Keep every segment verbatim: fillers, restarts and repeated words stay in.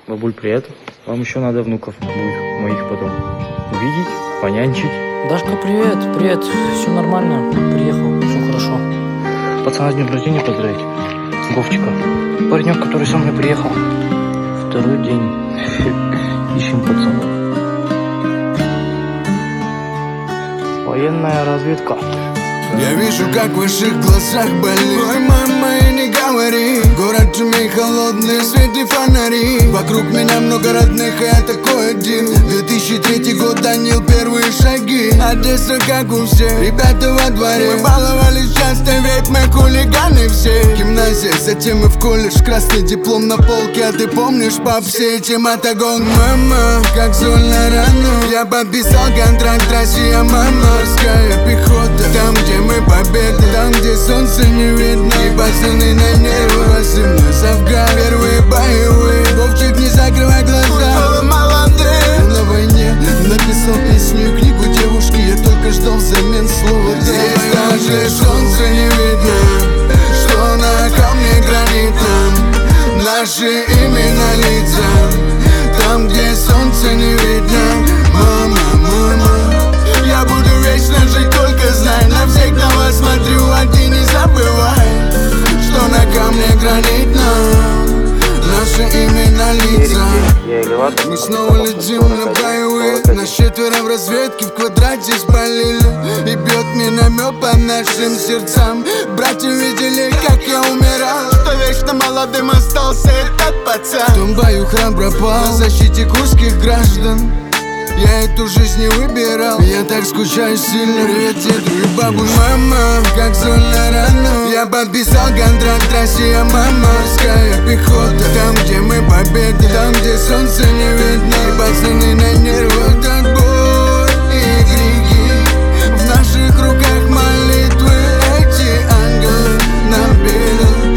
Бабуль, привет. Вам еще надо внуков будет моих потом увидеть, понянчить. Дашка, привет, привет, все нормально, приехал, все хорошо. Пацана с днем рождения поздравить. Вовчика. Паренек, который со мной приехал. Второй день. Ищем пацана. Военная разведка. Я вижу, как в ваших глазах болит. Ой, мама, и не говори. Город Тюмень холодный, светлые фонари. Вокруг меня много родных, и я такой один. две тысячи третий год, Данил, первые шаги. Одесса, как у всех, ребята во дворе. Мы баловались часто, ведь мы хулиганы все. Гимназия, затем мы в колледж. Красный диплом на полке, а ты помнишь, пап, все эти мотогон. Мама, как зольно рано. Я подписал контракт, Россия, мама. Морская пехота, там, где мы победы, там, где солнце не видно. И пацаны на нервах, восемнадцать Афган. Первые боевые, Вовчик, не закрывай глаза. Молодые, на войне написал песню и книгу девушки. Я только ждал взамен слова. Здесь даже солнце не видно, что на камне гранитном наши имена лица. Там, где солнце не видно. Мама, мама, я буду вечно жить, только знай. На всех на вас смотрю, а ты не забывай, что на камне гранитном наши имена лица. Мы снова летим на боевые. Нас четверо в разведке, в квадрате спалили. И бьет миномет по нашим сердцам. Братья видели, как я умирал, что вечно молодым остался этот пацан. В том бою храбро пал в защите курских граждан. Я эту жизнь не выбирал, я так скучаю сильно. Привет, деду и бабуль. Мама, как зольно рано. Я подписал контракт, Россия, мама. Морская пехота, там, где мы победы, там, где солнце не видно. И пацаны на нервах, так бой и крики. В наших руках молитвы, эти ангелы нам бедят.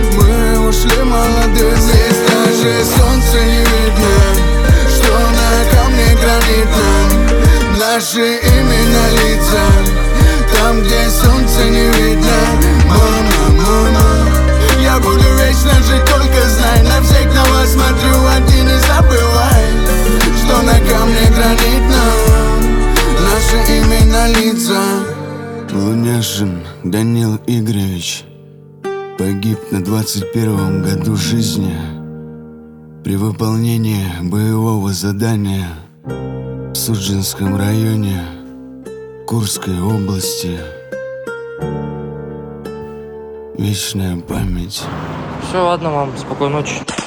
Мы ушли молодые, здесь даже солнце не видно, что на камне гранитном наши имена лица. Там, где солнце не видно. Мама, мама, я буду вечно жить, только знай. На всех на вас смотрю, а ты не забывай, что на камне гранитном наши имена лица. Луняшин Данил Игоревич погиб на двадцать первом году жизни при выполнении боевого задания в Судженском районе Курской области. Вечная память. Все, ладно, мам, спокойной ночи.